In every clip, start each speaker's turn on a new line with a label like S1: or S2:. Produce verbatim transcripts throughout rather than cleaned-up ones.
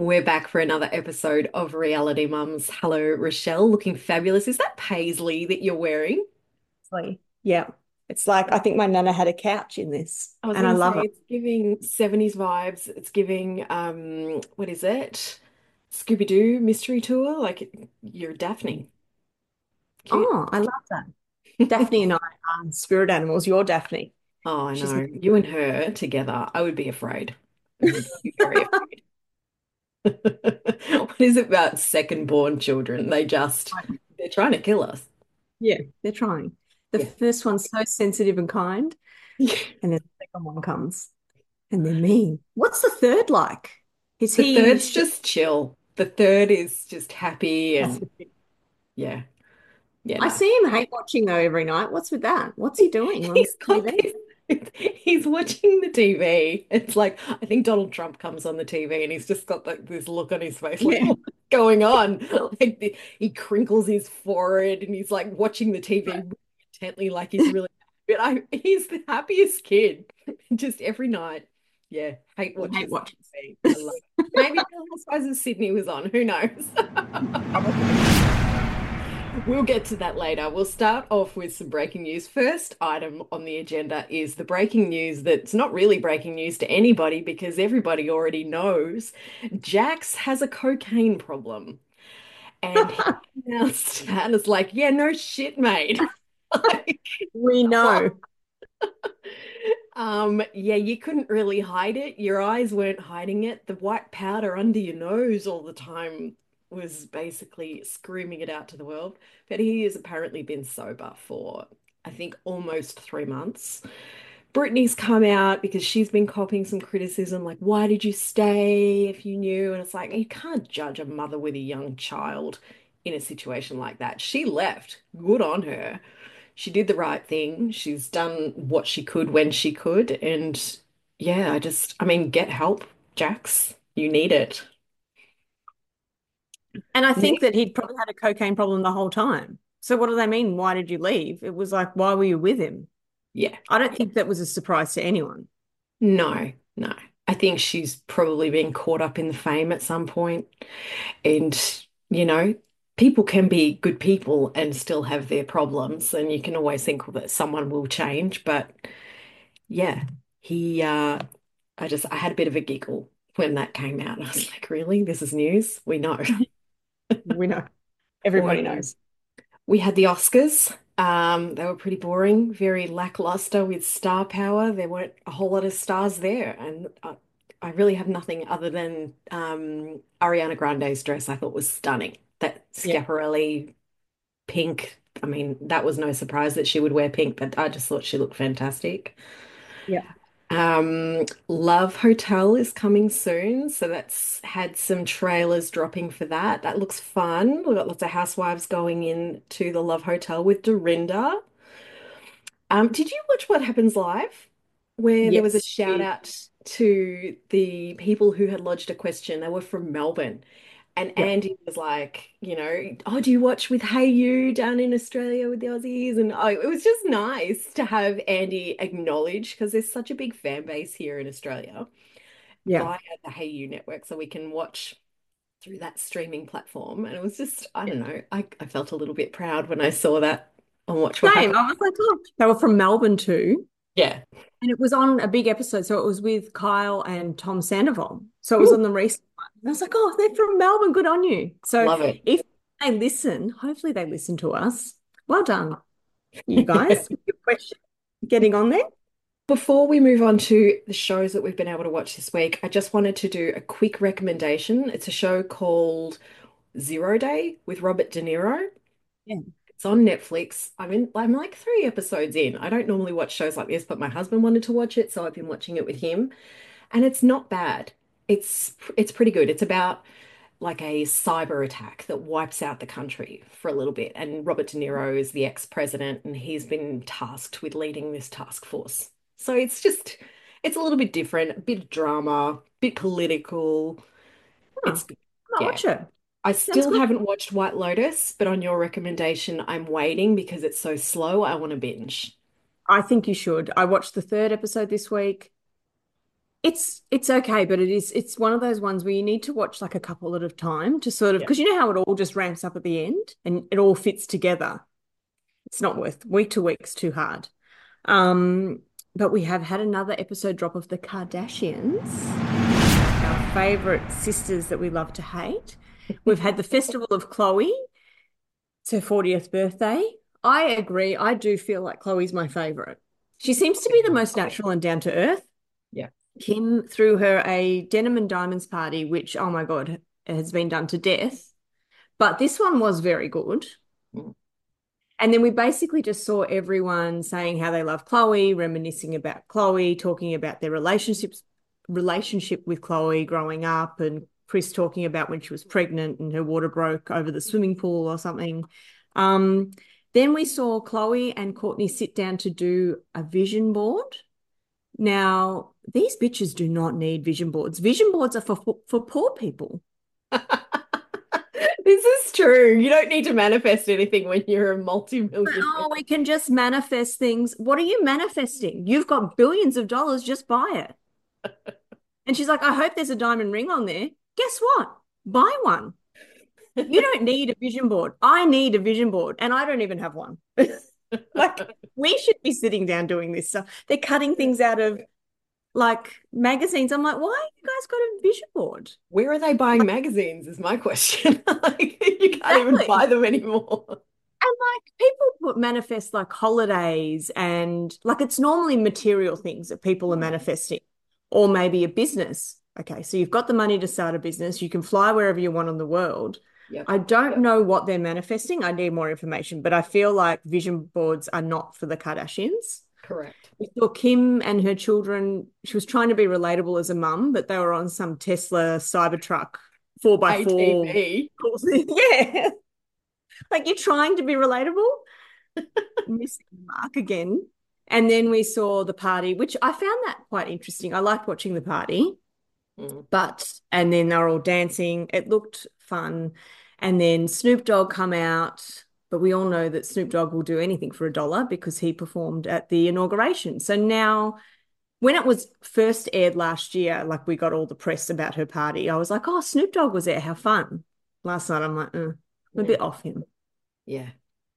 S1: We're back for another episode of Reality Mums. Hello, Rochelle, looking fabulous. Is that paisley that you're wearing?
S2: Like, yeah. It's like I think my nana had a couch in this
S1: I was
S2: and I
S1: going to
S2: love
S1: say
S2: it.
S1: it's giving seventies vibes. It's giving um what is it? Scooby-Doo mystery tour. Like you're Daphne. Cute.
S2: Oh, I love that. Daphne and I are spirit animals. You're Daphne.
S1: Oh, I
S2: She's
S1: know. You and her together, I would be afraid. I would be very afraid. What is it about second born children? They just they're trying to kill us.
S2: yeah, they're trying. The
S1: Yeah.
S2: first one's so sensitive and kind, and then the second one comes and they're mean. What's the third like? Is
S1: The
S2: he
S1: third's
S2: sh-
S1: just chill. The third is just happy
S2: That's
S1: and
S2: the thing.
S1: yeah, yeah,
S2: I
S1: no.
S2: see him hate watching though every night. What's with that? What's he doing on
S1: He's got
S2: T V?
S1: this, he's watching the T V. It's like I think Donald Trump comes on the T V and he's just got like this look on his face, like
S2: Yeah.
S1: what's going on? Like the, he crinkles his forehead and he's like watching the T V really intently, like he's really. But I, he's the happiest kid. Just every night, yeah. Hate
S2: I hate
S1: watches
S2: watching.
S1: T V. I love it. Maybe Real Housewives of Sydney was on. Who knows?
S2: Probably.
S1: We'll get to that later. We'll start off with some breaking news. First item on the agenda is the breaking news that's not really breaking news to anybody because everybody already knows. Jax has a cocaine problem. And he announced that and it's like, yeah, no shit, mate. Like,
S2: We
S1: what?
S2: know.
S1: Um, yeah, you couldn't really hide it. Your eyes weren't hiding it. The white powder under your nose all the time was basically screaming it out to the world. But he has apparently been sober for, I think, almost three months. Brittany's come out because she's been copying some criticism, like, why did you stay if you knew? And it's like, you can't judge a mother with a young child in a situation like that. She left. Good on her. She did the right thing. She's done what she could when she could. And yeah, I just, I mean, get help, Jax. You need it.
S2: And I think
S1: Nick?
S2: that he'd probably had a cocaine problem the whole time. So what do they mean? Why did you leave? It was like, why were you with him?
S1: Yeah.
S2: I don't think that was a surprise to anyone.
S1: No, no. I think she's probably been caught up in the fame at some point. And, you know, people can be good people and still have their problems. And you can always think that someone will change. But yeah, he, uh, I just, I had a bit of a giggle when that came out. I was like, really? This is news? We know.
S2: We know. Everybody
S1: We
S2: knows.
S1: we had the Oscars. Um, they were pretty boring, very lackluster with star power. There weren't a whole lot of stars there, and I, I really have nothing other than um, Ariana Grande's dress. I thought was stunning. That
S2: Yeah.
S1: Schiaparelli pink. I mean, that was no surprise that she would wear pink, but I just thought she looked fantastic.
S2: Yeah.
S1: Um, Love Hotel is coming soon, so that's had some trailers dropping for that. That looks fun. We've got lots of housewives going in to the Love Hotel with Dorinda. Um, did you watch What Happens Live? Where there was a
S2: Yes.
S1: shout
S2: We-
S1: out to the people who had lodged a question. They were from Melbourne. And
S2: Yeah.
S1: Andy was like, you know, oh, do you watch with Hey You down in Australia with the Aussies? And oh, it was just nice to have Andy acknowledge because there's such a big fan base here in Australia
S2: Yeah.
S1: via the Hey You network, so we can watch through that streaming platform. And it was just, I
S2: Yeah.
S1: don't know, I, I felt a little bit proud when I saw that on Watch What
S2: Same.
S1: Happened.
S2: I was like, oh, they were from Melbourne too.
S1: Yeah.
S2: And it was on a big episode. So it was with Kyle and Tom Sandoval. So it was
S1: Ooh,
S2: on the recent one. And I was like, oh, they're from Melbourne. Good on you. So
S1: love it.
S2: if they listen, hopefully they listen to us. Well done, you guys. Good question. Getting on there.
S1: Before we move on to the shows that we've been able to watch this week, I just wanted to do a quick recommendation. It's a show called Zero Day with Robert De Niro.
S2: Yeah.
S1: It's on Netflix. I'm in, I'm like three episodes in. I don't normally watch shows like this, but my husband wanted to watch it, so I've been watching it with him, and it's not bad. It's it's pretty good. It's about like a cyber attack that wipes out the country for a little bit, and Robert De Niro is the ex-president, and he's been tasked with leading this task force. So it's just it's a little bit different, a bit of drama, a bit political.
S2: Oh,
S1: It's
S2: I might
S1: yeah.
S2: watch it.
S1: I
S2: Sounds
S1: still
S2: good.
S1: haven't watched White Lotus, but on your recommendation, I'm waiting because it's so slow. I want to binge.
S2: I think you should. I watched the third episode this week. It's it's okay, but it is it's one of those ones where you need to watch like a couple at a time to sort of
S1: Yeah.
S2: because you know how it all just ramps up at the end and it all fits together. It's not worth week to week's too hard. Um, but we have had another episode drop of the Kardashians, our favorite sisters that we love to hate. We've had the Festival of Chloe. It's her fortieth birthday. I agree. I do feel like Chloe's my favorite. She seems to be the most natural and down to earth.
S1: Yeah.
S2: Kim threw her a denim and diamonds party, which, oh my God, has been done to death. But this one was very good.
S1: Mm.
S2: And then we basically just saw everyone saying how they love Chloe, reminiscing about Chloe, talking about their relationships, relationship with Chloe growing up, and Chris talking about when she was pregnant and her water broke over the swimming pool or something. Um, then we saw Chloe and Courtney sit down to do a vision board. Now, these bitches do not need vision boards. Vision boards are for for poor people.
S1: This is true. You don't need to manifest anything when you're a
S2: Oh,
S1: multi-millionaire.
S2: we can just manifest things. What are you manifesting? You've got billions of dollars, just buy it. And she's like, I hope there's a diamond ring on there. Guess what? Buy one. You don't need a vision board. I need a vision board, and I don't even have one. Like, we should be sitting down doing this stuff. They're cutting things out of like magazines. I'm like, why you guys got a vision board?
S1: Where are they buying magazines is my question. Like, you can't even buy
S2: Exactly.
S1: them anymore.
S2: And like people put manifest like holidays and like it's normally material things that people are manifesting, or maybe a business. Okay, so you've got the money to start a business, you can fly wherever you want in the world.
S1: Yep.
S2: I don't know what they're manifesting. I need more information, but I feel like vision boards are not for the Kardashians.
S1: Correct.
S2: We saw Kim and her children. She was trying to be relatable as a mum, but they were on some Tesla Cybertruck four by four.
S1: A T V.
S2: Yeah. Like you're trying to be relatable, missing the mark again. And then we saw the party, which I found that quite interesting. I liked watching the party,
S1: Mm.
S2: but and then they were all dancing. It looked fun. And then Snoop Dogg come out, but we all know that Snoop Dogg will do anything for a dollar because he performed at the inauguration. So now when it was first aired last year, like we got all the press about her party, I was like, oh, Snoop Dogg was there. How fun. Last night, I'm like, uh, I'm a
S1: Yeah.
S2: bit off him.
S1: Yeah.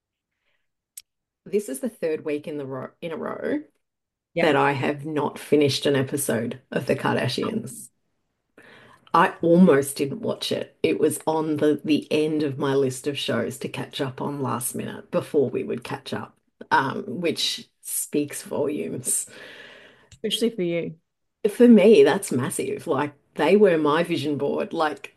S1: This is the third week in the row in a row
S2: Yeah.
S1: that I have not finished an episode of The Kardashians. I almost didn't watch it. It was on the the end of my list of shows to catch up on last minute before we would catch up, um, which speaks volumes.
S2: Especially for you.
S1: For me, that's massive. Like they were my vision board. Like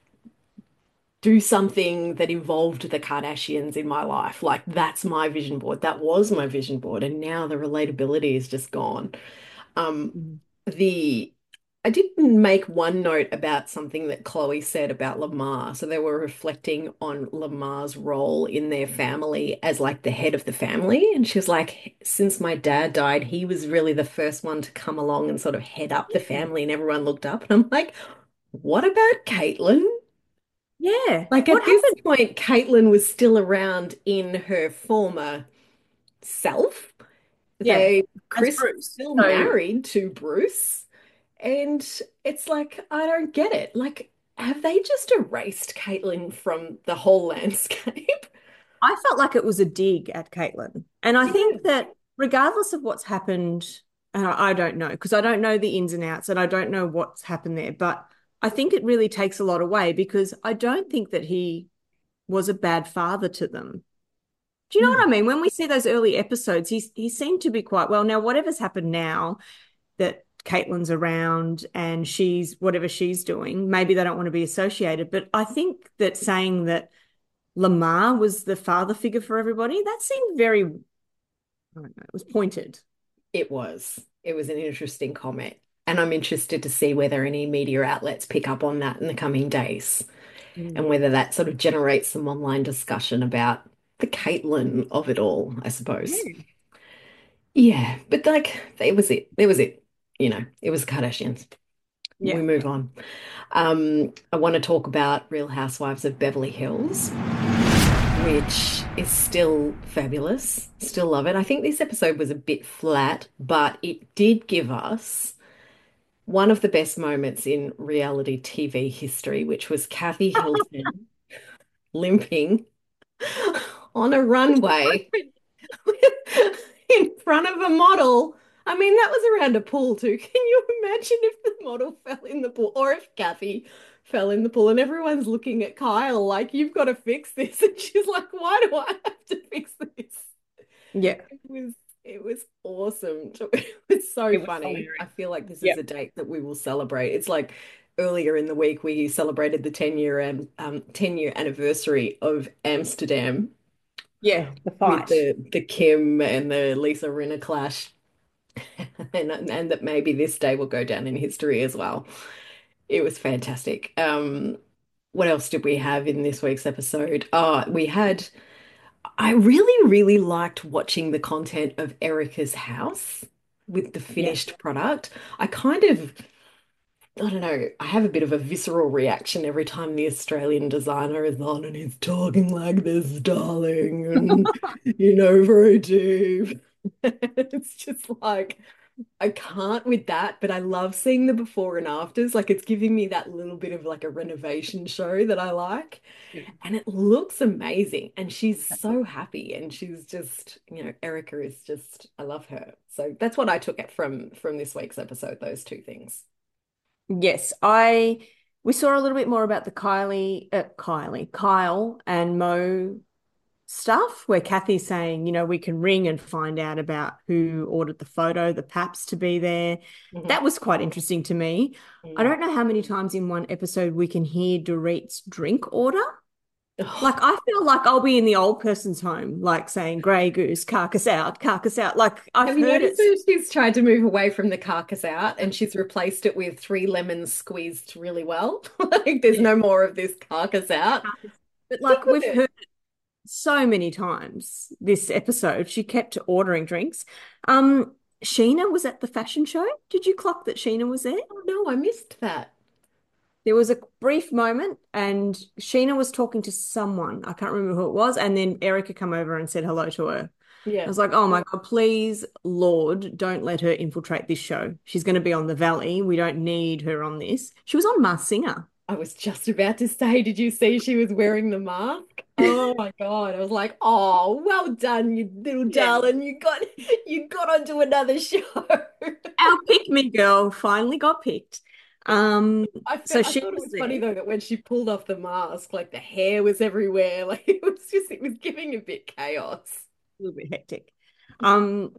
S1: do something that involved the Kardashians in my life. Like that's my vision board. That was my vision board, and now the relatability is just gone. Um,
S2: Mhm.
S1: the I did make one note about something that Chloe said about Lamar. So they were reflecting on Lamar's role in their family as like the head of the family. And she was like, since my dad died, he was really the first one to come along and sort of head up the family, and everyone looked up. And I'm like, what about Caitlyn?
S2: Yeah.
S1: Like
S2: What
S1: at this
S2: happened?
S1: point, Caitlyn was still around in her former self.
S2: Yeah.
S1: They,
S2: As
S1: Chris was
S2: Bruce.
S1: still
S2: So
S1: married to Bruce. And it's like, I don't get it. Like, have they just erased Caitlyn from the whole landscape?
S2: I felt like it was a dig at Caitlyn. And I
S1: Yeah.
S2: think that regardless of what's happened, and I, I don't know, because I don't know the ins and outs and I don't know what's happened there, but I think it really takes a lot away because I don't think that he was a bad father to them. Do you know
S1: No.
S2: what I mean? When we see those early episodes, he's he seemed to be quite well. Now, whatever's happened now that Caitlyn's around and she's whatever she's doing, maybe they don't want to be associated. But I think that saying that Lamar was the father figure for everybody, that seemed very, I don't know, it was pointed.
S1: It was. It was an interesting comment. And I'm interested to see whether any media outlets pick up on that in the coming days and
S2: Mm.
S1: whether that sort of generates some online discussion about the Caitlyn of it all, I suppose.
S2: Yeah.
S1: Yeah, but like, it was it. There was it. You know, it was Kardashians. We
S2: Yeah.
S1: move on. Um, I want to talk about Real Housewives of Beverly Hills, which is still fabulous. Still love it. I think this episode was a bit flat, but it did give us one of the best moments in reality T V history, which was Kathy Hilton limping on a runway in front of a model. I mean, that was around a pool too. Can you imagine if the model fell in the pool or if Kathy fell in the pool and everyone's looking at Kyle like, you've got to fix this. And she's like, why do I have to fix this?
S2: Yeah,
S1: It was it was awesome. It was so
S2: it was
S1: funny. I
S2: hilarious.
S1: feel like this
S2: Yeah.
S1: is a date that we will celebrate. It's like earlier in the week we celebrated the ten year and um ten year anniversary of Amsterdam
S2: Yeah, the
S1: with
S2: fight.
S1: the the Kim and the Lisa Rinna clash. And and that maybe this day will go down in history as well. It was fantastic. Um, what else did we have in this week's episode? Oh, we had I really, really liked watching the content of Erica's house with the
S2: Yeah.
S1: finished product. I kind of, I don't know, I have a bit of a visceral reaction every time the Australian designer is on and he's talking like this, darling, and you know, very deep. It's just like, I can't with that, but I love seeing the before and afters. Like it's giving me that little bit of like a renovation show that I like. And it looks amazing. And she's so happy. And she's just, you know, Erica is just, I love her. So that's what I took it from from this week's episode, those two things.
S2: Yes, I we saw a little bit more about the Kylie, uh, Kylie, Kyle and Mo stuff where Kathy's saying, you know, we can ring and find out about who ordered the photo, the Paps to be there.
S1: Mhm.
S2: That was quite interesting to me. I
S1: Mm.
S2: don't know how many times in one episode we can hear Dorit's drink order.
S1: Oh,
S2: Like I feel like I'll be in the old person's home, like saying "Grey Goose, carcass out, carcass out." Like I've
S1: have you
S2: heard
S1: noticed
S2: it.
S1: that she's tried to move away from the carcass out and she's replaced it with three lemons squeezed really well? Like there's
S2: Yeah,
S1: no more of this carcass out.
S2: carcass. But
S1: Stick
S2: like
S1: with
S2: we've
S1: it.
S2: heard so many times this episode, she kept ordering drinks. Um, Sheena was at the fashion show. Did you clock that Sheena was there?
S1: Oh no, I missed that.
S2: There was a brief moment, and Sheena was talking to someone. I can't remember who it was, and then Erica come over and said hello to her. I
S1: Yeah.
S2: was like, oh my God, please, Lord, don't let her infiltrate this show. She's going to be on the Valley. We don't need her on this. She was on Masked Singer.
S1: I was just about to say, did you see she was wearing the mask? Oh my God. I was like, oh, well done, you little
S2: Yeah.
S1: darling. You got you got onto another show.
S2: Our pick me girl finally got picked. Um,
S1: I
S2: so
S1: felt, I
S2: she
S1: thought it
S2: was
S1: was funny
S2: there.
S1: though that when she pulled off the mask, like the hair was everywhere. Like it was just it was giving a bit chaos.
S2: A little bit hectic. Um,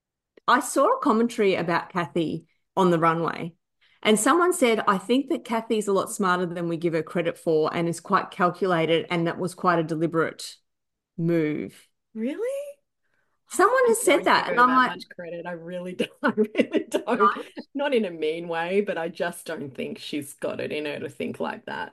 S2: I saw a commentary about Kathy on the runway, and someone said, I think that Kathy's a lot smarter than we give her credit for and is quite calculated, and that was quite a deliberate move.
S1: Really?
S2: Someone
S1: I
S2: has said
S1: don't give
S2: that, and
S1: her
S2: I'm
S1: that
S2: like,
S1: much credit. I really don't. I really don't. Not in a mean way, but I just don't think she's got it in her to think like that.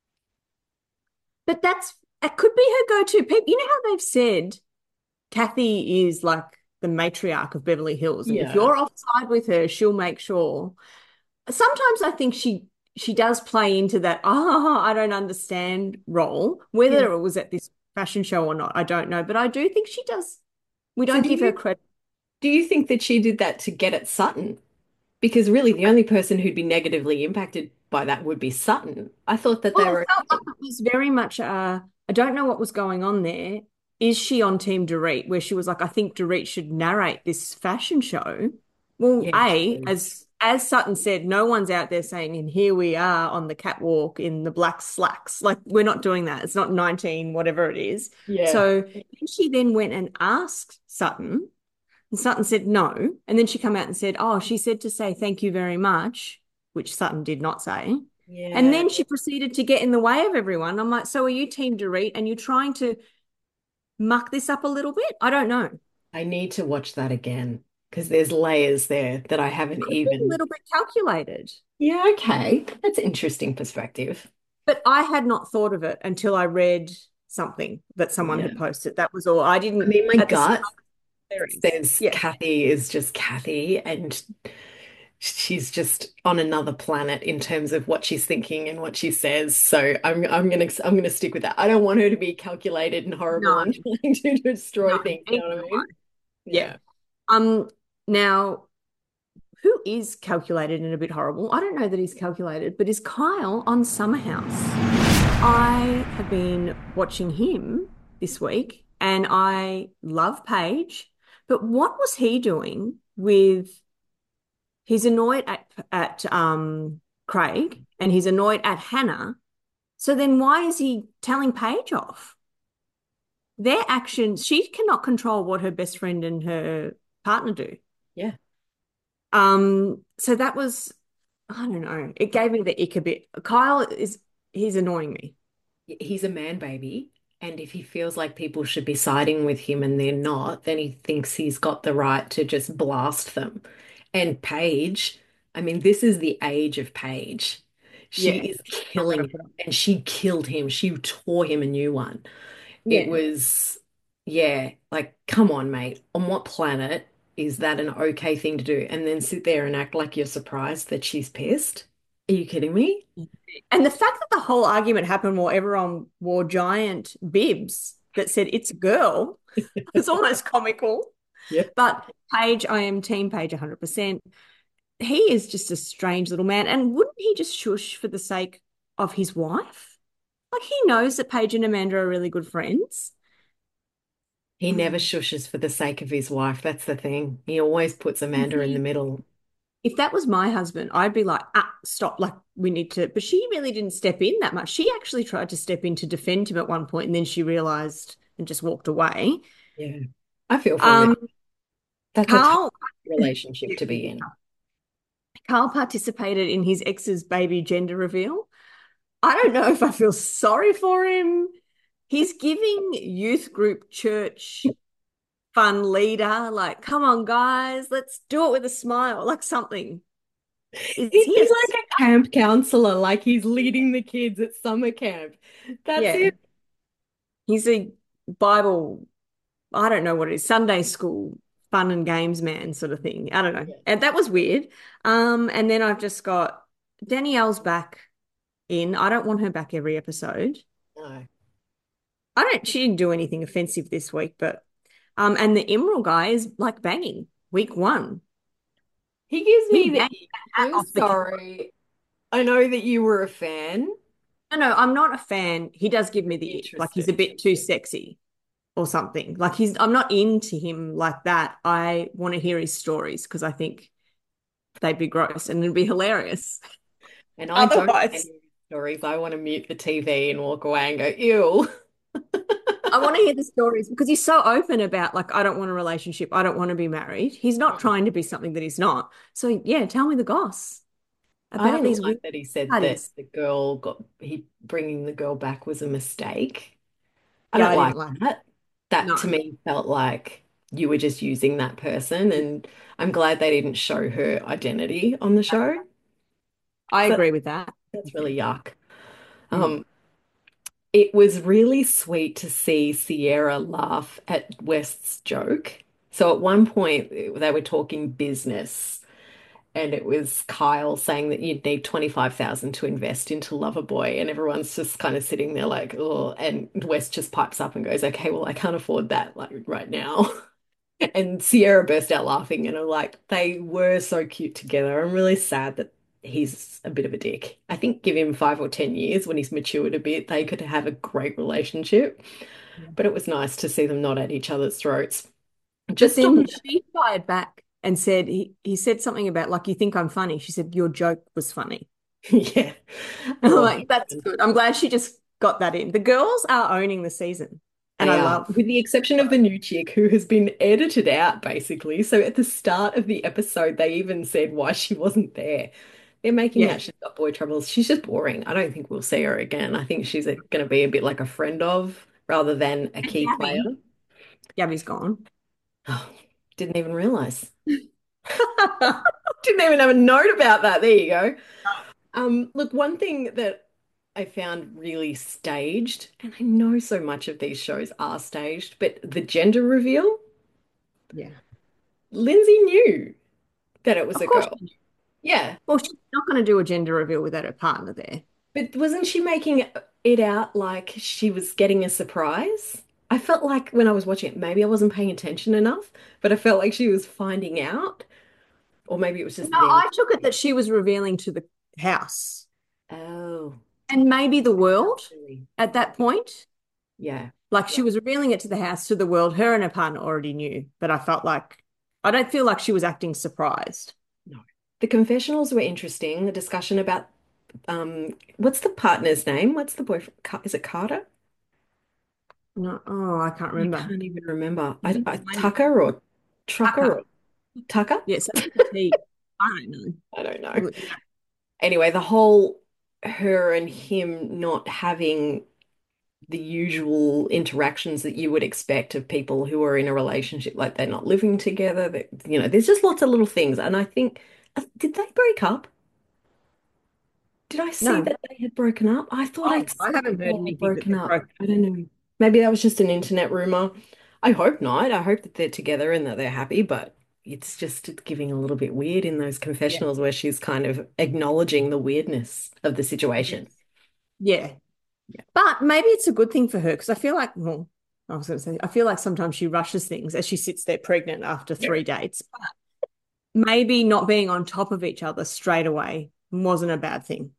S2: but that's it could be her go-to. People, you know how they've said Kathy is like the matriarch of Beverly Hills, and if
S1: Yeah.
S2: you're offside with her, she'll make sure. Sometimes I think she she does play into that ah I don't understand role,
S1: Yeah.
S2: whether it was at this fashion show or not, I don't know, but I do think she does. We
S1: So
S2: don't
S1: do
S2: give her
S1: you
S2: credit.
S1: do you think that she did that to get at Sutton? Because really the only person who'd be negatively impacted by that would be Sutton. I thought that they
S2: Well, it
S1: were
S2: felt like it was very much uh I don't know what was going on there. Is she on Team Dorit, where she was like, I think Dorit should narrate this fashion show? Well,
S1: yeah,
S2: A,
S1: true.
S2: as as Sutton said, no one's out there saying, and here we are on the catwalk in the black slacks. Like, we're not doing that. It's not nineteen, whatever it is.
S1: Yeah.
S2: So she then went and asked Sutton, and Sutton said no. And then she come out and said, oh, she said to say thank you very much, which Sutton did not say. And
S1: Yeah.
S2: then she proceeded to get in the way of everyone. I'm like, so are you Team Dorit and you're trying to muck this up a little bit? I don't know.
S1: I need to watch that again because there's layers there that I haven't
S2: Could be a
S1: even.
S2: little bit calculated.
S1: Yeah, okay. That's interesting perspective.
S2: But I had not thought of it until I read something that someone
S1: Yeah.
S2: had posted. That was all. I
S1: I
S2: didn't
S1: mean, my
S2: at the start
S1: gut
S2: of the series.
S1: says
S2: Yeah.
S1: Kathy is just Kathy and she's just on another planet in terms of what she's thinking and what she says. So I'm I'm gonna I'm gonna stick with that. I don't want her to be calculated and horrible
S2: No,
S1: and trying to destroy
S2: no,
S1: things, you
S2: either
S1: know what I
S2: do I.
S1: mean?
S2: Yeah.
S1: Yeah.
S2: Um, now who who is calculated and a bit horrible, I don't know that he's calculated, but is Kyle on Summer House. I have been watching him this week and I love Paige, but what was he doing with he's annoyed at at um Craig and he's annoyed at Hannah. So then why is he telling Paige off? Their actions, she cannot control what her best friend and her partner do.
S1: Yeah.
S2: Um, so that was, I don't know, it gave me the ick a bit. Kyle is, he's annoying me.
S1: He's a man baby. And if he feels like people should be siding with him and they're not, then he thinks he's got the right to just blast them. And Paige, I mean, this is the age of Paige. She
S2: Yeah.
S1: is
S2: Not gonna
S1: killing
S2: put
S1: him
S2: up.
S1: and she killed him. She tore him a new one. It
S2: Yeah.
S1: was, yeah, like, come on, mate. On what planet is that an okay thing to do? And then sit there and act like you're surprised that she's pissed? Are you kidding me?
S2: And the fact that the whole argument happened while everyone wore giant bibs that said it's a girl is almost comical.
S1: Yeah.
S2: But Paige, I am team Paige one hundred percent. He is just a strange little man. And wouldn't he just shush for the sake of his wife? Like he knows that Paige and Amanda are really good friends.
S1: He never
S2: Mm.
S1: shushes for the sake of his wife. That's the thing. He always puts
S2: You
S1: Amanda in the
S2: see,
S1: middle.
S2: if that was my husband, I'd be like, ah, stop. Like, we need to. But she really didn't step in that much. She actually tried to step in to defend him at one point, and then she realized and just walked away.
S1: Yeah. I feel for him.
S2: Um,
S1: That's a tough
S2: Carl,
S1: relationship to be in.
S2: Carl participated in his ex's baby gender reveal. I don't know if I feel sorry for him. He's giving youth group church fun leader, like, come on, guys, let's do it with a smile, like something. Is
S1: He's
S2: he a,
S1: like a camp counselor, like he's leading the kids at summer camp. That's
S2: yeah,
S1: it.
S2: he's a Bible, I don't know what it is, Sunday school fun and games man sort of thing. I don't know.
S1: Yeah.
S2: And that was weird. Um, and then I've just got Danielle's back in. I don't want her back every episode.
S1: No.
S2: I don't, she didn't do anything offensive this week, but um, and the Emerald guy is like banging week one.
S1: He gives
S2: He
S1: me the
S2: banged
S1: ick.
S2: the hat
S1: I'm
S2: off the cat.
S1: sorry. I know that you were a fan.
S2: No, no, I'm not a fan. He does give me the ick. Like he's a
S1: Interested.
S2: bit too sexy or something. Like he's, I'm not into him like that. I want to hear his stories because I think they'd be gross and it'd be hilarious.
S1: And I don't want any
S2: Otherwise,
S1: of his stories. I want to mute the T V and walk away and go, ew.
S2: I want to hear the stories because he's so open about like, I don't want a relationship. I don't want to be married. He's not trying to be something that he's not. So yeah, tell me the goss
S1: I
S2: about
S1: didn't
S2: these
S1: like
S2: weird
S1: that he said that
S2: parties.
S1: the girl got he bringing the girl back was a mistake. I
S2: Yeah,
S1: don't
S2: I
S1: like
S2: didn't like it.
S1: that. That to
S2: No,
S1: me felt like you were just using that person, and I'm glad they didn't show her identity on the show.
S2: I
S1: So that,
S2: agree with that.
S1: that's really yuck.
S2: Mm.
S1: Um, it was really sweet to see Sierra laugh at West's joke. So at one point they were talking business. And it was Kyle saying that you'd need twenty-five thousand to invest into Loverboy. And everyone's just kind of sitting there like, oh, and West just pipes up and goes, okay, well, I can't afford that like right now. And Sierra burst out laughing and I'm like, they were so cute together. I'm really sad that he's a bit of a dick. I think give him five or ten years when he's matured a bit, they could have a great relationship. But it was nice to see them not at each other's throats.
S2: But
S1: Just
S2: then
S1: on,
S2: she fired back and said he he said something about like you think I'm funny. She said your joke was funny.
S1: yeah,
S2: I'm
S1: poor
S2: like, that's
S1: husband.
S2: good. I'm glad she just got that in. The girls are owning the season, and
S1: They
S2: I
S1: are,
S2: love.
S1: with the exception of the new chick who has been edited out, basically. So at the start of the episode, they even said why she wasn't there. They're making
S2: Yeah,
S1: out she's got boy troubles. She's just boring. I don't think we'll see her again. I think she's going to be a bit like a friend of rather than a
S2: and
S1: key player.
S2: Gabby. Gabby's gone.
S1: Oh, didn't even realize. Didn't even have a note about that. There you go. Um, look, one thing that I found really staged, and I know so much of these shows are staged, but the gender reveal.
S2: Yeah,
S1: Lindsay knew that it was
S2: of
S1: a
S2: course.
S1: girl. Yeah.
S2: Well, she's not going to do a gender reveal without her partner there.
S1: But wasn't she making it out like she was getting a surprise? I felt like when I was watching it, maybe I wasn't paying attention enough, but I felt like she was finding out. Or maybe it was
S2: No,
S1: just them.
S2: I took it that she was revealing to the house
S1: Oh,
S2: and maybe the world
S1: really?
S2: at that point.
S1: Yeah.
S2: Like she was revealing it to the house, to the world. Her and her partner already knew, but I felt like I don't feel like she was acting surprised.
S1: No. The confessionals were interesting. The discussion about um, what's the partner's name? What's the boyfriend? Ca- Is it Carter?
S2: No, oh, I can't
S1: I
S2: remember.
S1: can't even remember. I,
S2: Begins
S1: I,
S2: with an
S1: Tucker or Trucker or
S2: Tucker.
S1: Tucker?
S2: Yeah, so with a T. I don't know.
S1: I don't know.
S2: Well, yeah.
S1: Anyway, the whole her and him not having the usual interactions that you would expect of people who are in a relationship, like they're not living together, that you know, there's just lots of little things. And I think, uh, did they break up? Did I see
S2: No.
S1: that they had broken up? I thought I'd
S2: Oh,
S1: seen
S2: I haven't
S1: that
S2: heard
S1: they had
S2: anything that
S1: broken
S2: they've
S1: up.
S2: broken.
S1: I don't know. Maybe that was just an internet rumor. I hope not. I hope that they're together and that they're happy, but it's just giving a little bit weird in those
S2: Yeah.
S1: confessionals where she's kind of acknowledging the weirdness of the
S2: Yes.
S1: situation.
S2: Yeah.
S1: Yeah.
S2: But maybe it's a good thing for her because I feel like, well, I was going to say, I feel like sometimes she rushes things as she sits there pregnant after
S1: Yeah.
S2: three dates. But maybe not being on top of each other straight away wasn't a bad thing.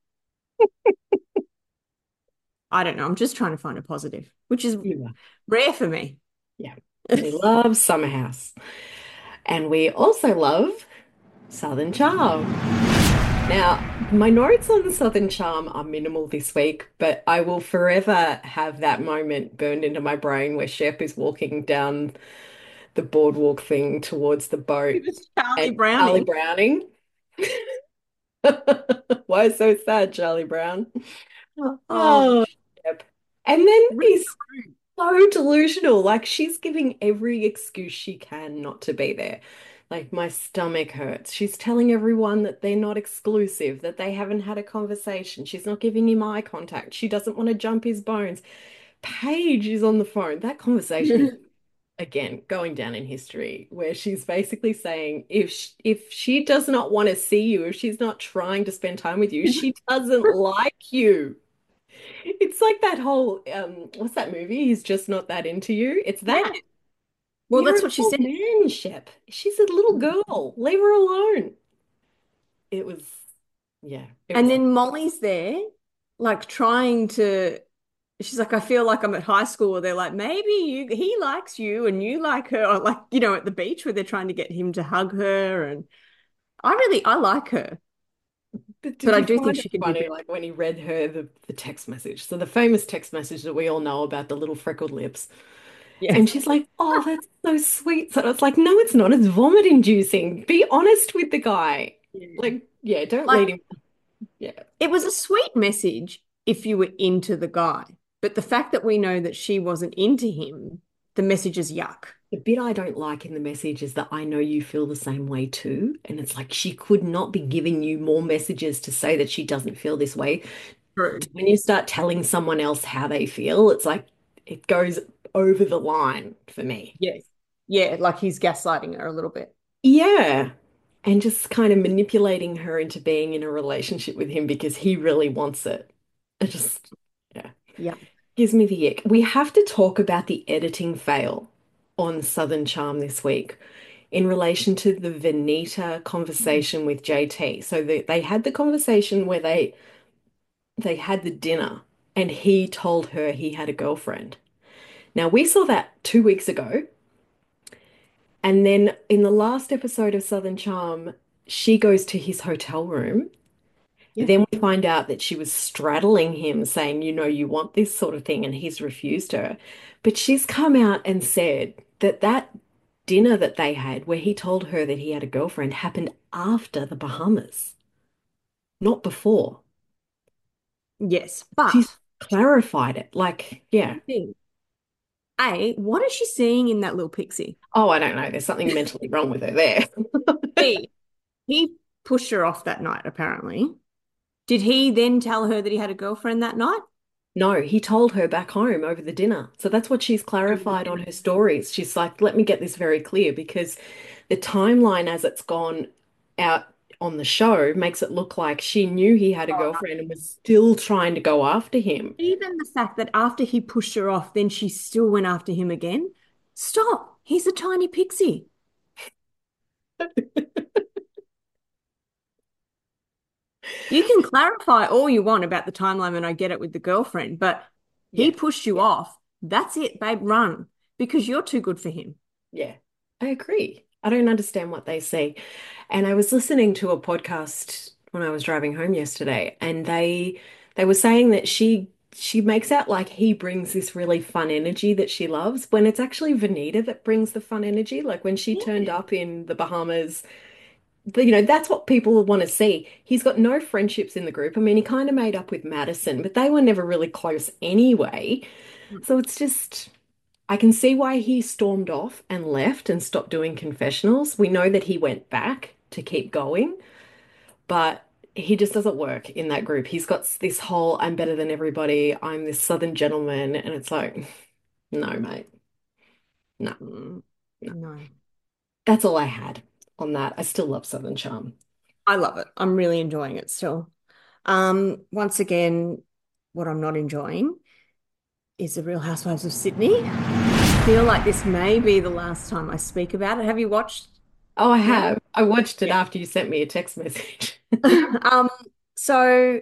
S2: I don't know. I'm just trying to find a positive, which is
S1: You are.
S2: rare for me.
S1: Yeah. We love Summer House. And we also love Southern Charm. Now, my notes on Southern Charm are minimal this week, but I will forever have that moment burned into my brain where Shep is walking down the boardwalk thing towards the boat
S2: It was Charlie
S1: and Charlie
S2: Browning.
S1: Browning. Why so sad, Charlie Brown?
S2: Oh,
S1: Oh, Shep. And then
S2: really
S1: he's
S2: rude.
S1: so delusional. Like she's giving every excuse she can not to be there. Like my stomach hurts. She's telling everyone that they're not exclusive, that they haven't had a conversation. She's not giving him eye contact. She doesn't want to jump his bones. Paige is on the phone. That conversation is again going down in history, where she's basically saying if sh if she does not want to see you, if she's not trying to spend time with you, she doesn't like you. It's like that whole um what's that movie? He's just not that into you. It's
S2: Yeah.
S1: that.
S2: Well,
S1: You're
S2: that's
S1: an
S2: what she
S1: old
S2: said.
S1: man, Shep. She's a little girl. Leave her alone. It was, yeah, it
S2: And
S1: was.
S2: then Molly's there, like trying to, she's like, I feel like I'm at high school where they're like, maybe you, he likes you and you like her, or like, you know, at the beach where they're trying to get him to hug her. And I really, I like her,
S1: But
S2: but
S1: did
S2: I
S1: you
S2: do think
S1: find it
S2: she can do
S1: funny,
S2: better.
S1: like when he read her the, the text message? So the famous text message that we all know about the little freckled lips.
S2: Yeah.
S1: And she's like, oh, that's so sweet. So it's like, no, it's not. It's vomit inducing. Be honest with the guy.
S2: Yeah.
S1: Like, yeah, don't
S2: Like
S1: lead him. Yeah.
S2: it was a sweet message if you were into the guy, but the fact that we know that she wasn't into him, the message is yuck.
S1: The bit I don't like in the message is that I know you feel the same way too. And it's like she could not be giving you more messages to say that she doesn't feel this way.
S2: True.
S1: When you start telling someone else how they feel, it's like it goes over the line for me.
S2: Yes. Yeah, like he's gaslighting her a little bit.
S1: Yeah. And just kind of manipulating her into being in a relationship with him because he really wants it. It just, yeah,
S2: Yeah.
S1: gives me the ick. We have to talk about the editing fail on Southern Charm this week in relation to the Venita conversation with J T. So they, they had the conversation where they they had the dinner and he told her he had a girlfriend. Now we saw that two weeks ago, and then in the last episode of Southern Charm, she goes to his hotel room.
S2: Yeah.
S1: Then we find out that she was straddling him, saying, you know, you want this sort of thing, and he's refused her. But she's come out and said that that dinner that they had, where he told her that he had a girlfriend, happened after the Bahamas, not before.
S2: Yes.
S1: She's
S2: But
S1: clarified it. Like, yeah.
S2: A, what is she seeing in that little pixie?
S1: Oh, I don't know. There's something mentally wrong with her there.
S2: B, he pushed her off that night, apparently. Did he then tell her that he had a girlfriend that night?
S1: No, he told her back home over the dinner. So that's what she's
S2: Over the
S1: clarified on
S2: dinner.
S1: her stories. She's like, let me get this very clear because the timeline as it's gone out on the show makes it look like she knew he had a
S2: Oh,
S1: girlfriend and was still trying to go after him.
S2: even the fact that after he pushed her off, then she still went after him again. Stop. He's a tiny pixie. You can clarify all you want about the timeline, and I get it with the girlfriend, but he
S1: Yeah,
S2: pushed you off. That's it, babe, run because you're too good for him.
S1: yeah, I agree. I don't understand what they see. And I was listening to a podcast when I was driving home yesterday, and they they were saying that she she makes out like he brings this really fun energy that she loves when it's actually Vanita that brings the fun energy. Like when she turned
S2: Yeah.
S1: up in the Bahamas, the- you know, that's what people want to see. He's got no friendships in the group. I mean, he kind of made up with Madison, but they were never really close anyway. So it's just I can see why he stormed off and left and stopped doing confessionals. We know that he went back to keep going, but he just doesn't work in that group. He's got this whole I'm better than everybody, I'm this Southern gentleman, and it's like, no, mate, no,
S2: Mm,
S1: no.
S2: no.
S1: That's all I had on that. I still love Southern Charm.
S2: I love it. I'm really enjoying it still. Um, once again, what I'm not enjoying is the Real Housewives of Sydney. I feel like this may be the last time I speak about it. Have you watched
S1: Oh, I
S2: yet?
S1: have. I watched it
S2: Yeah.
S1: after you sent me a text message.
S2: Um, so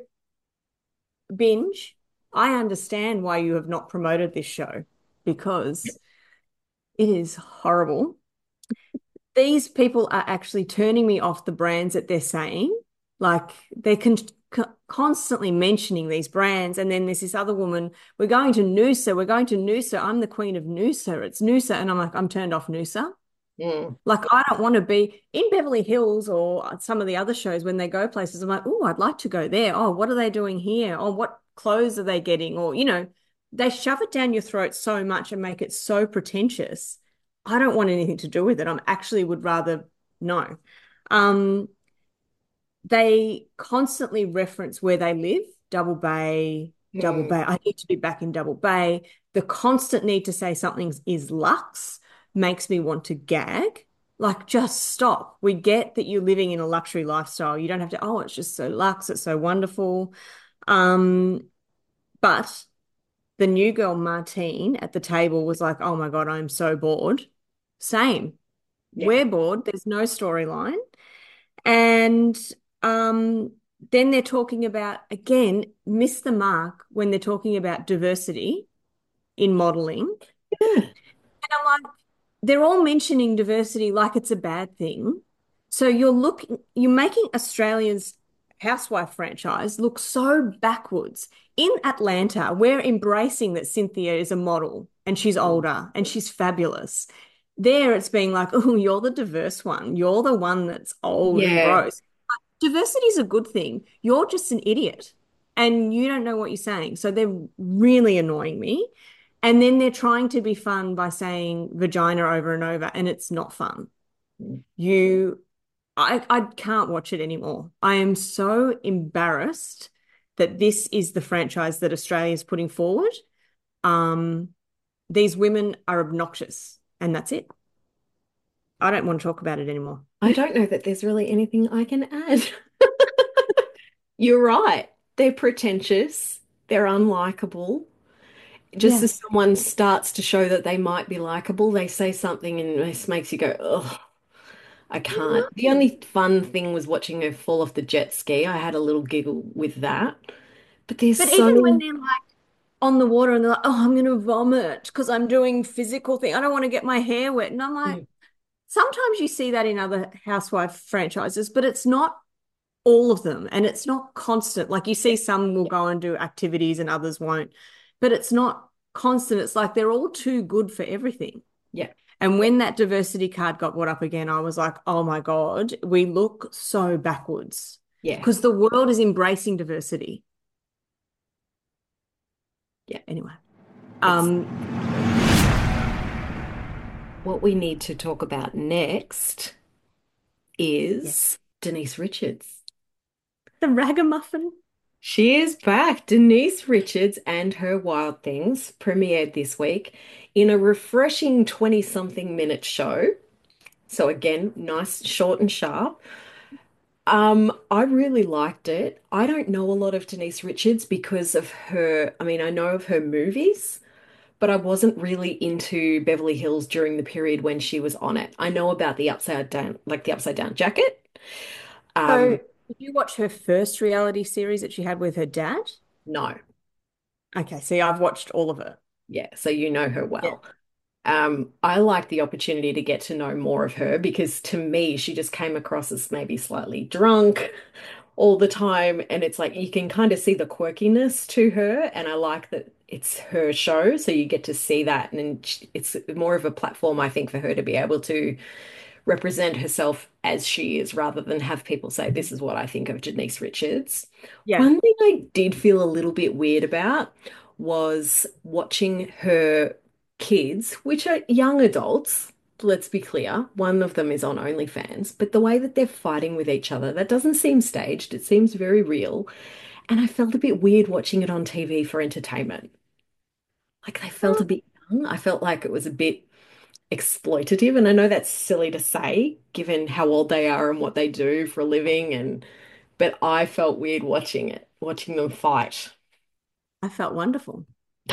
S2: binge, I understand why you have not promoted this show because it is horrible. These people are actually turning me off the brands that they're saying. Like they're con co constantly mentioning these brands. And then there's this other woman, we're going to Noosa, we're going to Noosa. I'm the queen of Noosa. It's Noosa. And I'm like, I'm turned off Noosa.
S1: Mm,
S2: Like I don't want to be in Beverly Hills or some of the other shows when they go places. I'm like, oh, I'd like to go there. Oh, what are they doing here? Oh, what clothes are they getting? Or, you know, they shove it down your throat so much and make it so pretentious. I don't want anything to do with it. I'm actually would rather no. Um, they constantly reference where they live, Double Bay, Double
S1: mm,
S2: Bay. I need to be back in Double Bay. The constant need to say something is luxe makes me want to gag. Like, just stop. We get that you're living in a luxury lifestyle. You don't have to, oh, it's just so luxe, it's so wonderful. Um, but the new girl, Martine, at the table was like, oh my God, I'm so bored. Same.
S1: yeah.
S2: We're bored. There's no storyline. And um, then they're talking about, again, miss the mark when they're talking about diversity in modeling.
S1: Yeah.
S2: And I'm like, they're all mentioning diversity like it's a bad thing. So you're looking, you're making Australia's housewife franchise look so backwards. In Atlanta, we're embracing that Cynthia is a model and she's
S1: Mm,
S2: older and she's fabulous. There, it's being like, oh, you're the diverse one. You're the one that's old and
S1: yeah.
S2: gross. Diversity is a good thing. You're just an idiot and you don't know what you're saying. So they're really annoying me. And then they're trying to be fun by saying vagina over and over, and it's not fun.
S1: Mm.
S2: You, I, I can't watch it anymore. I am so embarrassed that this is the franchise that Australia is putting forward. Um, these women are obnoxious, and that's it. I don't want to talk about it anymore.
S1: I don't know that there's really anything I can add. You're right. They're pretentious. They're unlikable. Just
S2: Yeah.
S1: as someone starts to show that they might be likable, they say something and this makes you go, ugh, I can't. The only fun thing was watching her fall off the jet ski. I had a little giggle with that. But there's
S2: But even when
S1: so,
S2: they're like on the water and they're like, oh, I'm going to vomit because I'm doing physical thing. I don't want to get my hair wet. And I'm like,
S1: mm,
S2: sometimes you see that in other housewife franchises, but it's not all of them and it's not constant. Like you
S1: yeah,
S2: see some will go and do activities and others won't, but it's not constant. It's like they're all too good for everything.
S1: yeah,
S2: And when that diversity card got brought up again, I was like, oh my God, we look so backwards
S1: yeah.
S2: because the world is embracing diversity.
S1: Yeah.
S2: Anyway,
S1: It's
S2: um,
S1: what we need to talk about next
S2: yeah,
S1: is Denise Richards.
S2: the ragamuffin.
S1: She is back. Denise Richards and Her Wild Things premiered this week in a refreshing twenty something minute show. So again, nice, short and sharp. Um, I really liked it. I don't know a lot of Denise Richards because of her, I mean, I know of her movies, but I wasn't really into Beverly Hills during the period when she was on it. I know about the upside down, like the upside down jacket.
S2: So
S1: Um,
S2: Did you watch her first reality series that she had with her dad?
S1: No.
S2: Okay, see, I've watched all of it.
S1: Yeah, so you know her
S2: Yeah.
S1: well. Um, I like the opportunity to get to know more of her because to me, she just came across as maybe slightly drunk all the time. And it's like you can kind of see the quirkiness to her. And I like that it's her show. So you get to see that. And sh- it's more of a platform, I think, for her to be able to represent herself as she is rather than have people say, this is what I think of Denise Richards.
S2: Yeah.
S1: One thing I did feel a little bit weird about was watching her kids, which are young adults. Let's be clear, one of them is on OnlyFans, but the way that they're fighting with each other, that doesn't seem staged. It seems very real. And I felt a bit weird watching it on T V for entertainment. Like they felt a bit young. I felt like it was a bit exploitative. And I know that's silly to say, given how old they are and what they do for a living. And but I felt weird watching it, watching them fight.
S2: I felt wonderful.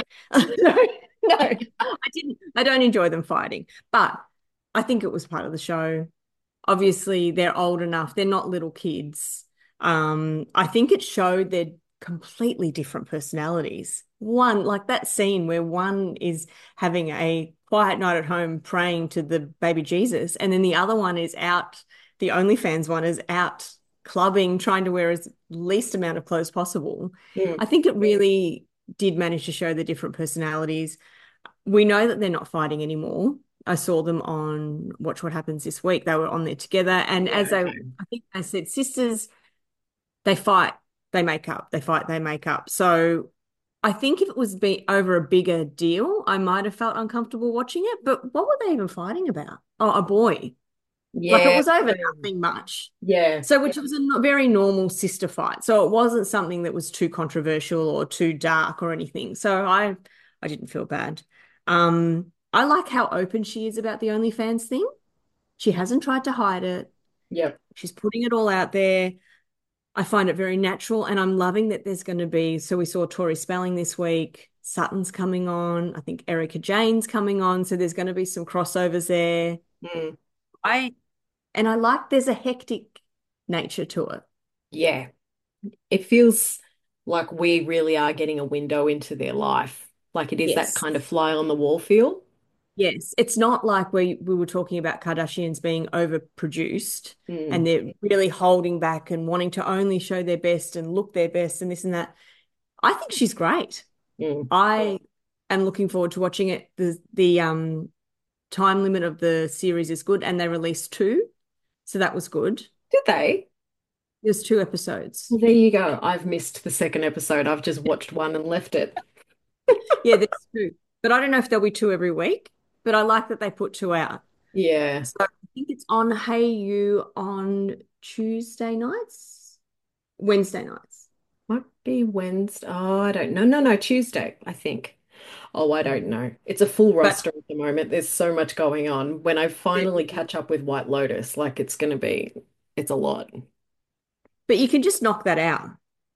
S2: No, no, I didn't. I don't enjoy them fighting, but I think it was part of the show. Obviously, they're old enough. They're not little kids. Um, I think it showed their completely different personalities. One, like that scene where one is having a quiet night at home praying to the baby Jesus, and then the other one is out, the OnlyFans one is out clubbing, trying to wear as least amount of clothes possible.
S1: Mm,
S2: I think it really did manage to show the different personalities. We know that they're not fighting anymore. I saw them on Watch What Happens This Week. They were on there together. And
S1: yeah,
S2: as they,
S1: okay.
S2: I think they said, sisters, they fight, they make up, they fight, they make up. So I think if it was be over a bigger deal, I might have felt uncomfortable watching it. But what were they even fighting about? Oh, a boy. Like it
S1: Yeah.
S2: was over nothing much.
S1: Yeah.
S2: So, which was a no- very normal sister fight. So it wasn't something that was too controversial or too dark or anything. So I, I didn't feel bad. Um, I like how open she is about the OnlyFans thing. She hasn't tried to hide it.
S1: Yep.
S2: She's putting it all out there. I find it very natural, and I'm loving that there's going to be. So we saw Tori Spelling this week. Sutton's coming on. I think Erica Jane's coming on. So there's going to be some crossovers there.
S1: Mm,
S2: I and I like there's a hectic nature to it.
S1: yeah. It feels like we really are getting a window into their life. Like it is that
S2: Yes.
S1: kind of fly on the wall feel.
S2: Yes, it's not like we we were talking about Kardashians being overproduced and
S1: Mm,
S2: they're really holding back and wanting to only show their best and look their best and this and that. I think she's great.
S1: mm.
S2: I am looking forward to watching it. The the um time limit of the series is good and they released two, so that was good.
S1: Did they?
S2: There's two episodes.
S1: Well, there you go. I've missed the second episode. I've just watched one and left it.
S2: Yeah, there's two. But I don't know if there'll be two every week, but I like that they put two out.
S1: Yeah.
S2: So I think it's on Hey You on Tuesday nights, Wednesday nights.
S1: Might be Wednesday. Oh, I don't know. No, no, Tuesday, I think. Oh, I don't know. It's a full
S2: But
S1: roster at the moment. There's so much going on. When I finally catch up with White Lotus, like it's going to be, it's a lot.
S2: but you can just knock that out.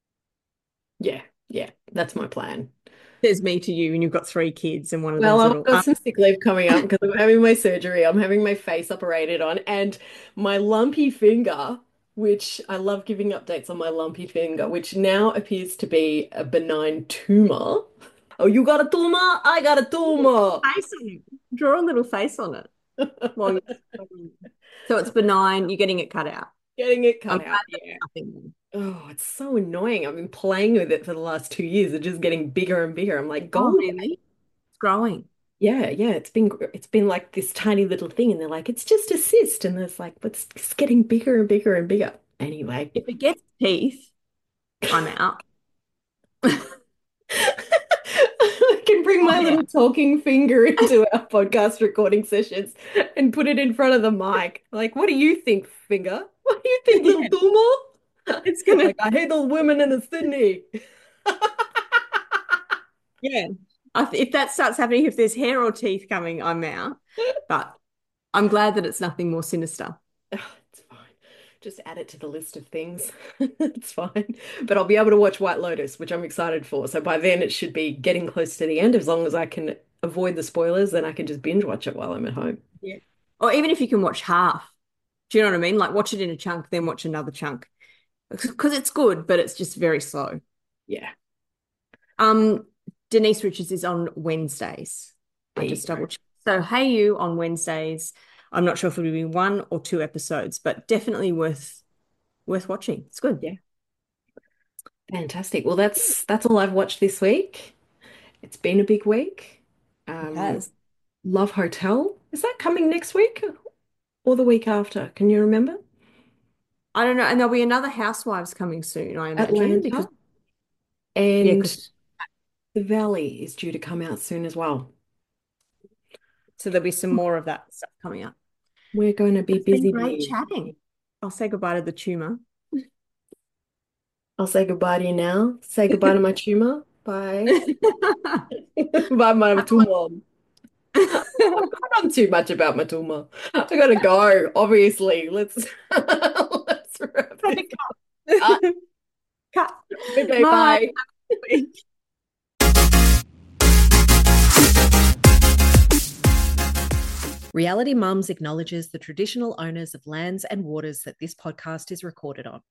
S1: Yeah, yeah, that's my plan.
S2: There's me to you, and you've got three kids, and one of
S1: Well,
S2: them's
S1: I've
S2: little.
S1: got
S2: Um,
S1: some sick leave coming up because I'm having my surgery. I'm having my face operated on, and my lumpy finger, which I love giving updates on my lumpy finger, which now appears to be a benign tumor. Oh, you got a tumor? I got a tumor.
S2: face on it. Draw a little face on it. While you're... So it's benign. You're getting it cut out.
S1: Getting it
S2: I'm
S1: cut
S2: glad
S1: out.
S2: that
S1: Yeah.
S2: nothing.
S1: Oh, it's so annoying. I've been playing with it for the last two years. It's just getting bigger and bigger. I'm like, go
S2: Oh,
S1: away.
S2: really? It's growing.
S1: Yeah, yeah. It's been it's been like this tiny little thing, and they're like, it's just a cyst, and it's like, but it's, it's getting bigger and bigger and bigger. Anyway.
S2: If it gets teeth, I'm out.
S1: I can bring my
S2: I'm
S1: little
S2: out.
S1: talking finger into our podcast recording sessions and put it in front of the mic. Like, what do you think, finger? What do you think, little
S2: Yeah,
S1: Duma?
S2: it's gonna.
S1: Like, I hate those women in the Sydney.
S2: Yeah. I th- if that starts happening, if there's hair or teeth coming, I'm out. But I'm glad that it's nothing more sinister.
S1: Oh, it's fine. Just add it to the list of things. It's fine. But I'll be able to watch White Lotus, which I'm excited for. So by then it should be getting close to the end. As long as I can avoid the spoilers, then I can just binge watch it while I'm at home.
S2: Yeah. Or even if you can watch half. Do you know what I mean? Like watch it in a chunk, then watch another chunk. because it's good, but it's just very slow.
S1: Yeah,
S2: Um, Denise Richards is on Wednesdays. I
S1: there you
S2: just
S1: go.
S2: double checked. So Hey You on Wednesdays. I'm not sure if it'll be one or two episodes, but definitely worth worth watching. It's good.
S1: Yeah, fantastic. Well, that's that's all I've watched this week. It's been a big week.
S2: It
S1: Um,
S2: has.
S1: Love Hotel. Is that coming next week or the week after? Can you remember?
S2: I don't know. And there'll be another Housewives coming soon, I imagine, because
S1: Atlanta.
S2: yeah,
S1: And
S2: because
S1: The Valley is due to come out soon as well.
S2: so there'll be some more of that stuff coming up.
S1: We're going to be
S2: It's been
S1: busy
S2: great
S1: bees.
S2: chatting. I'll say goodbye to the tumor.
S1: I'll say goodbye to you now. Say goodbye to my tumor. Bye. Bye, my tumor. Not too much about my tumor. I gotta go, obviously. Let's let's wrap this up.
S2: Cut.
S1: Okay,
S2: Bye.
S1: bye. Reality Mums acknowledges the traditional owners of lands and waters that this podcast is recorded on,